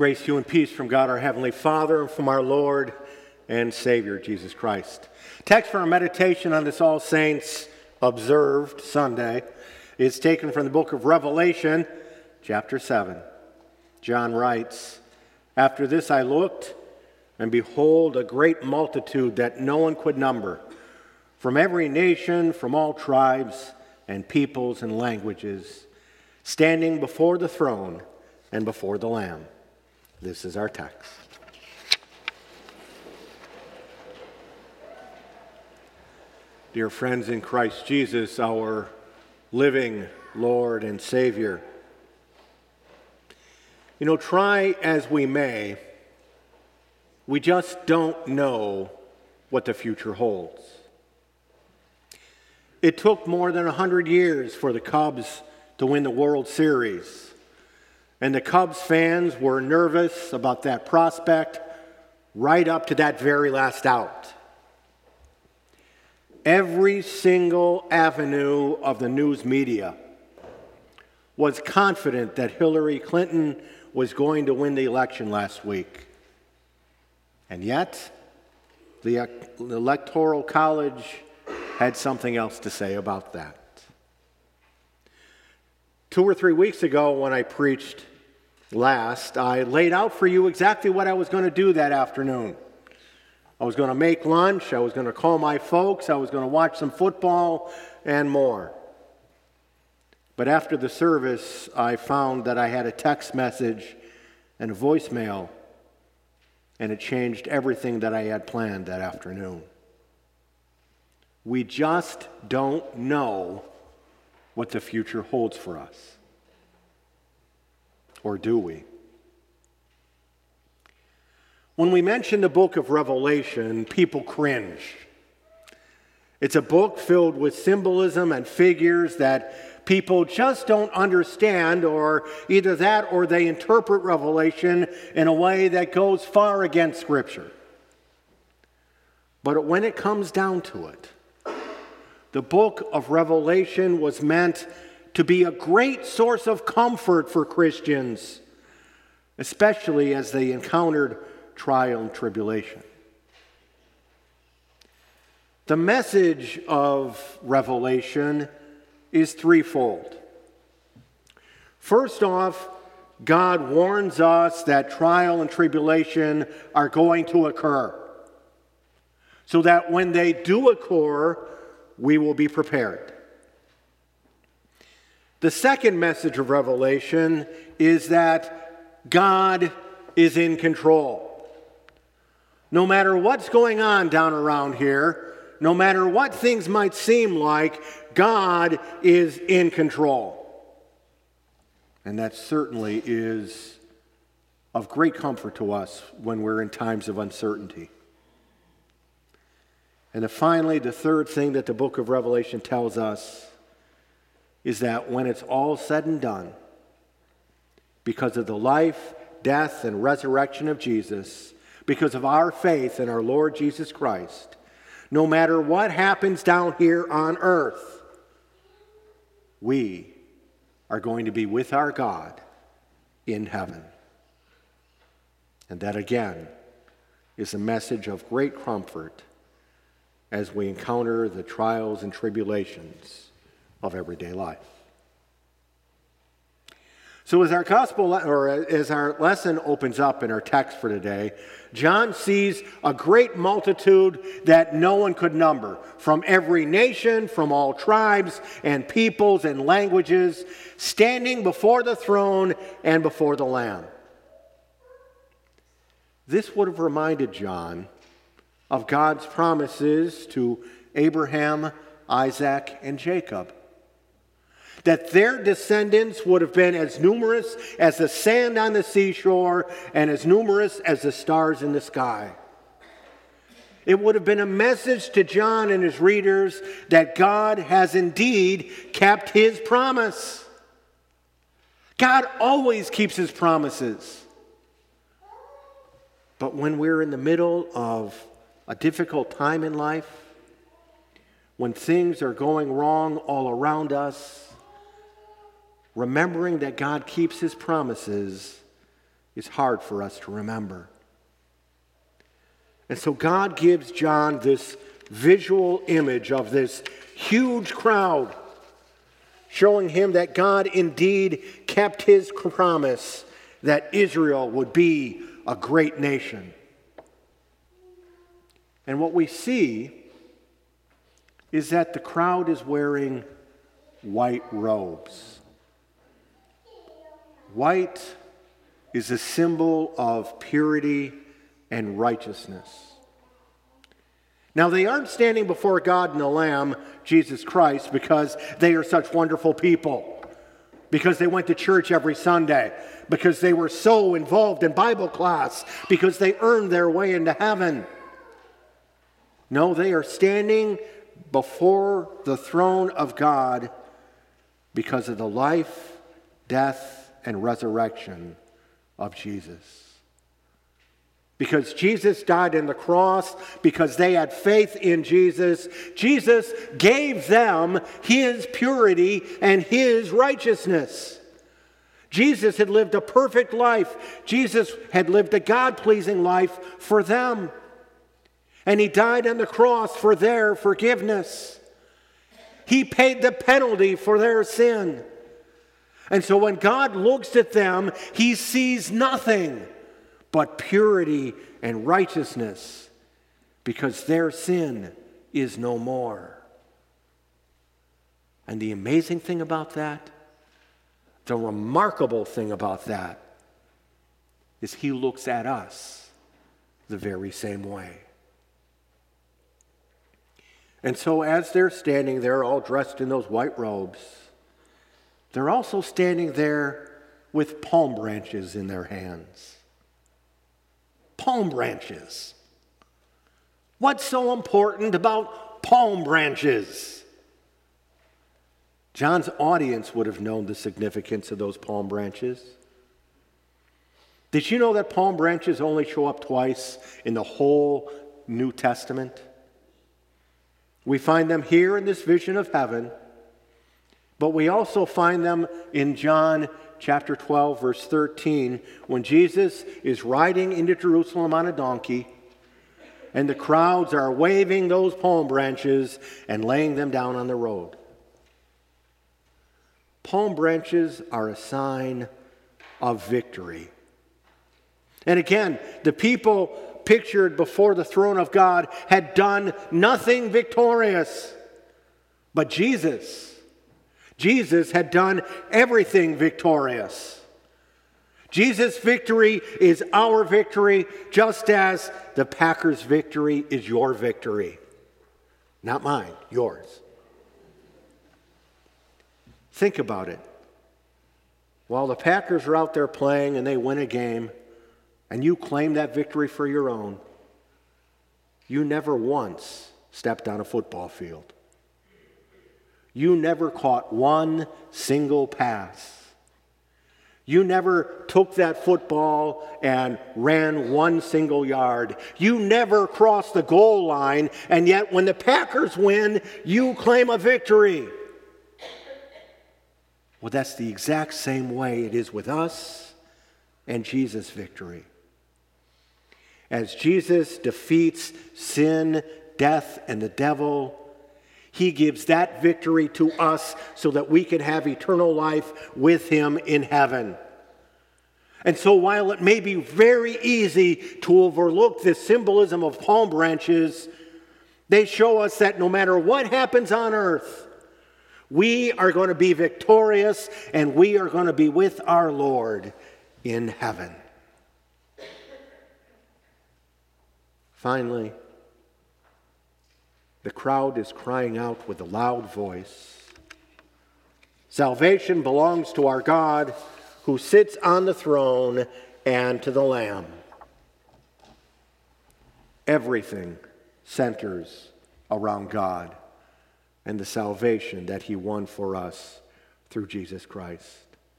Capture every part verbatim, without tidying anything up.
Grace to you and peace from God our Heavenly Father and from our Lord and Savior, Jesus Christ. Text for our meditation on this All Saints observed Sunday is taken from the book of Revelation, chapter seven. John writes, "After this I looked, and behold, a great multitude that no one could number, from every nation, from all tribes and peoples and languages, standing before the throne and before the Lamb." This is our text. Dear friends in Christ Jesus, our living Lord and Savior, you know, try as we may, we just don't know what the future holds. It took more than one hundred years for the Cubs to win the World Series. And the Cubs fans were nervous about that prospect right up to that very last out. Every single avenue of the news media was confident that Hillary Clinton was going to win the election last week. And yet, the Electoral College had something else to say about that. Two or three weeks ago when I preached last, I laid out for you exactly what I was going to do that afternoon. I was going to make lunch, I was going to call my folks, I was going to watch some football, and more. But after the service, I found that I had a text message and a voicemail, and it changed everything that I had planned that afternoon. We just don't know what the future holds for us. Or do we? When we mention the book of Revelation, people cringe. It's a book filled with symbolism and figures that people just don't understand, or either that or they interpret Revelation in a way that goes far against Scripture. But when it comes down to it, the book of Revelation was meant to be a great source of comfort for Christians, especially as they encountered trial and tribulation. The message of Revelation is threefold. First off, God warns us that trial and tribulation are going to occur, so that when they do occur, we will be prepared. The second message of Revelation is that God is in control. No matter what's going on down around here, no matter what things might seem like, God is in control. And that certainly is of great comfort to us when we're in times of uncertainty. And then finally, the third thing that the book of Revelation tells us is that when it's all said and done, because of the life, death, and resurrection of Jesus, because of our faith in our Lord Jesus Christ, no matter what happens down here on earth, we are going to be with our God in heaven. And that again is a message of great comfort as we encounter the trials and tribulations of everyday life. So as our gospel, or as our lesson opens up in our text for today, John sees a great multitude that no one could number, from every nation, from all tribes and peoples and languages, standing before the throne and before the Lamb. This would have reminded John of God's promises to Abraham, Isaac, and Jacob, that their descendants would have been as numerous as the sand on the seashore and as numerous as the stars in the sky. It would have been a message to John and his readers that God has indeed kept his promise. God always keeps his promises. But when we're in the middle of a difficult time in life, when things are going wrong all around us, remembering that God keeps his promises is hard for us to remember. And so God gives John this visual image of this huge crowd, showing him that God indeed kept his promise that Israel would be a great nation. And what we see is that the crowd is wearing white robes. White is a symbol of purity and righteousness. Now, they aren't standing before God and the Lamb, Jesus Christ, because they are such wonderful people, because they went to church every Sunday, because they were so involved in Bible class, because they earned their way into heaven. No, they are standing before the throne of God because of the life, death, and resurrection of Jesus. Because Jesus died on the cross, because they had faith in Jesus, Jesus gave them his purity and his righteousness. Jesus had lived a perfect life. Jesus had lived a God-pleasing life for them. And he died on the cross for their forgiveness. He paid the penalty for their sin. And so when God looks at them, he sees nothing but purity and righteousness, because their sin is no more. And the amazing thing about that, the remarkable thing about that, is he looks at us the very same way. And so as they're standing there all dressed in those white robes, they're also standing there with palm branches in their hands. Palm branches. What's so important about palm branches? John's audience would have known the significance of those palm branches. Did you know that palm branches only show up twice in the whole New Testament? We find them here in this vision of heaven, but we also find them in John chapter twelve, verse thirteen, when Jesus is riding into Jerusalem on a donkey, and the crowds are waving those palm branches and laying them down on the road. Palm branches are a sign of victory. And again, the people pictured before the throne of God had done nothing victorious. But Jesus, Jesus had done everything victorious. Jesus' victory is our victory, just as the Packers' victory is your victory. Not mine, yours. Think about it. While the Packers are out there playing and they win a game, and you claim that victory for your own, you never once stepped on a football field. You never caught one single pass. You never took that football and ran one single yard. You never crossed the goal line, and yet when the Packers win, you claim a victory. Well, that's the exact same way it is with us and Jesus' victory. As Jesus defeats sin, death, and the devil, he gives that victory to us so that we can have eternal life with him in heaven. And so while it may be very easy to overlook this symbolism of palm branches, they show us that no matter what happens on earth, we are going to be victorious and we are going to be with our Lord in heaven. Finally, the crowd is crying out with a loud voice, "Salvation belongs to our God who sits on the throne and to the Lamb." Everything centers around God and the salvation that he won for us through Jesus Christ.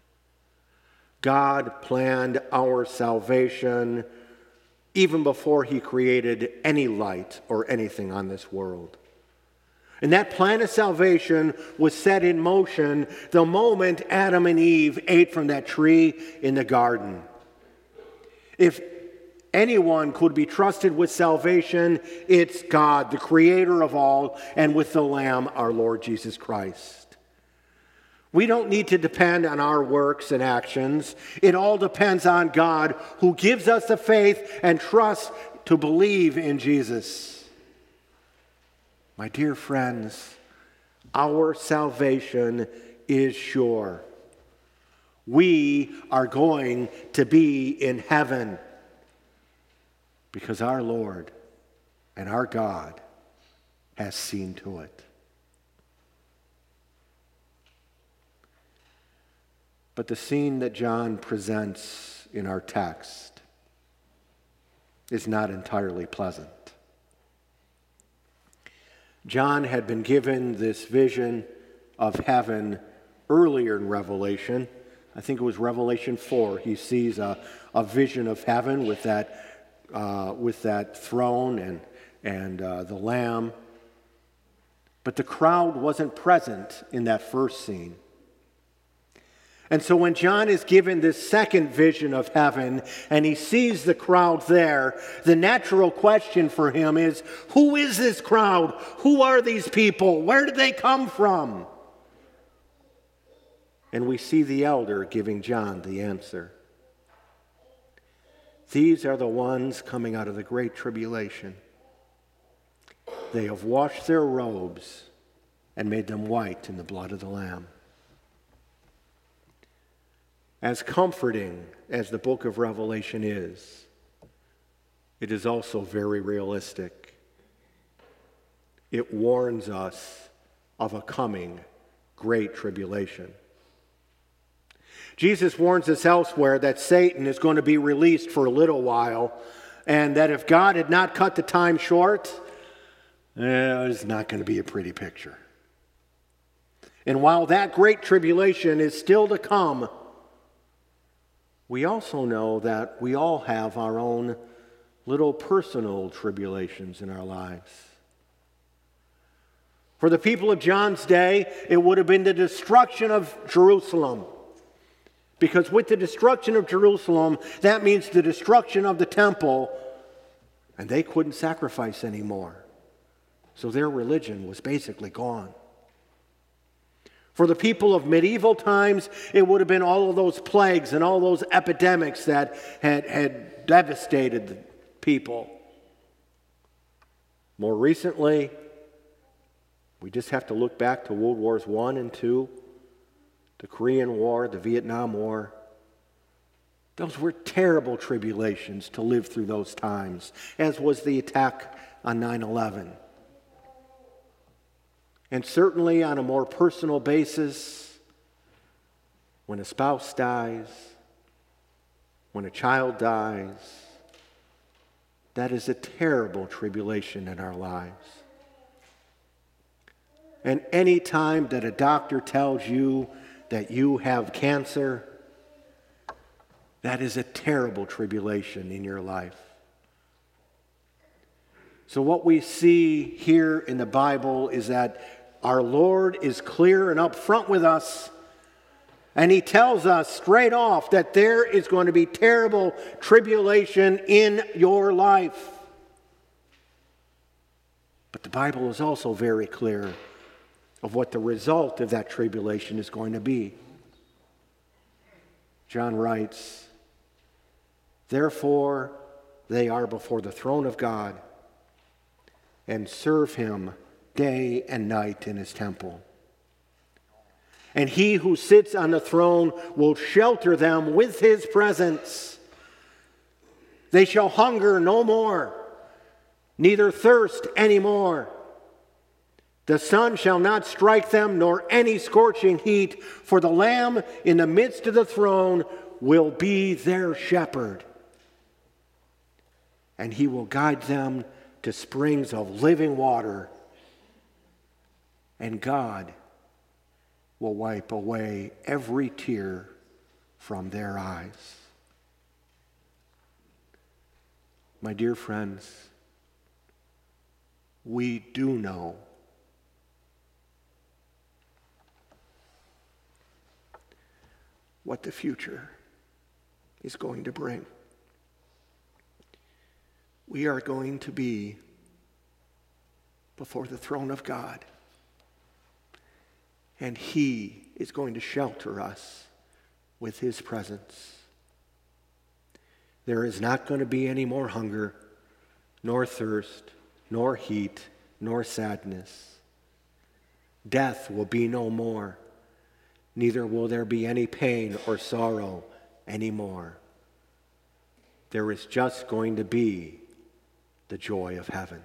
God planned our salvation even before he created any light or anything on this world. And that plan of salvation was set in motion the moment Adam and Eve ate from that tree in the garden. If anyone could be trusted with salvation, it's God, the creator of all, and with the Lamb, our Lord Jesus Christ. We don't need to depend on our works and actions. It all depends on God, who gives us the faith and trust to believe in Jesus. My dear friends, our salvation is sure. We are going to be in heaven because our Lord and our God has seen to it. But the scene that John presents in our text is not entirely pleasant. John had been given this vision of heaven earlier in Revelation. I think it was Revelation four. He sees a, a vision of heaven with that uh, with that throne and and uh, the Lamb. But the crowd wasn't present in that first scene. And so when John is given this second vision of heaven and he sees the crowd there, the natural question for him is, who is this crowd? Who are these people? Where did they come from? And we see the elder giving John the answer. These are the ones coming out of the great tribulation. They have washed their robes and made them white in the blood of the Lamb. As comforting as the book of Revelation is, it is also very realistic. It warns us of a coming great tribulation. Jesus warns us elsewhere that Satan is going to be released for a little while, and that if God had not cut the time short, eh, it's not going to be a pretty picture. And while that great tribulation is still to come, we also know that we all have our own little personal tribulations in our lives. For the people of John's day, it would have been the destruction of Jerusalem. Because with the destruction of Jerusalem, that means the destruction of the temple, and they couldn't sacrifice anymore. So their religion was basically gone. For the people of medieval times, it would have been all of those plagues and all those epidemics that had, had devastated the people. More recently, we just have to look back to World Wars One and Two, the Korean War, the Vietnam War. Those were terrible tribulations to live through those times, as was the attack on nine eleven. And certainly on a more personal basis, when a spouse dies, when a child dies, that is a terrible tribulation in our lives. And any time that a doctor tells you that you have cancer, that is a terrible tribulation in your life. So what we see here in the Bible is that our Lord is clear and upfront with us, and he tells us straight off that there is going to be terrible tribulation in your life. But the Bible is also very clear of what the result of that tribulation is going to be. John writes, "Therefore they are before the throne of God and serve him day and night in his temple. And he who sits on the throne will shelter them with his presence. They shall hunger no more, neither thirst any more. The sun shall not strike them, nor any scorching heat, for the Lamb in the midst of the throne will be their shepherd. And he will guide them to springs of living water, and God will wipe away every tear from their eyes." My dear friends, we do know what the future is going to bring. we are going to be before the throne of God. And He is going to shelter us with His presence. There is not going to be any more hunger, nor thirst, nor heat, nor sadness. Death will be no more. Neither will there be any pain or sorrow anymore. There is just going to be the joy of heaven.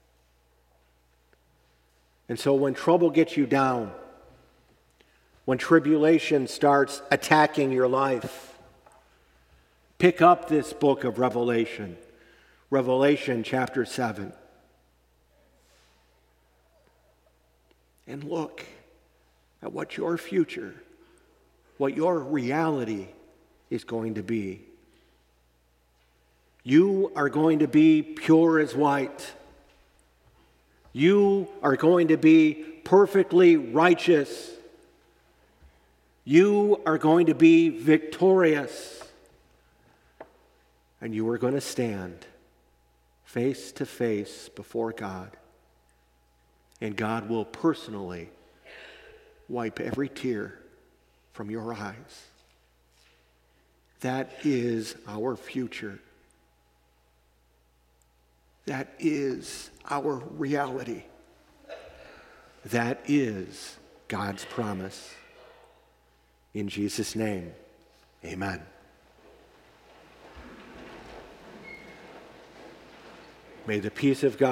And so when trouble gets you down, when tribulation starts attacking your life, pick up this book of Revelation, Revelation chapter seven, and look at what your future, what your reality is going to be. You are going to be pure as white. You are going to be perfectly righteous. You are going to be victorious. And you are going to stand face to face before God. And God will personally wipe every tear from your eyes. That is our future. That is our reality. That is God's promise. In Jesus' name, amen. May the peace of God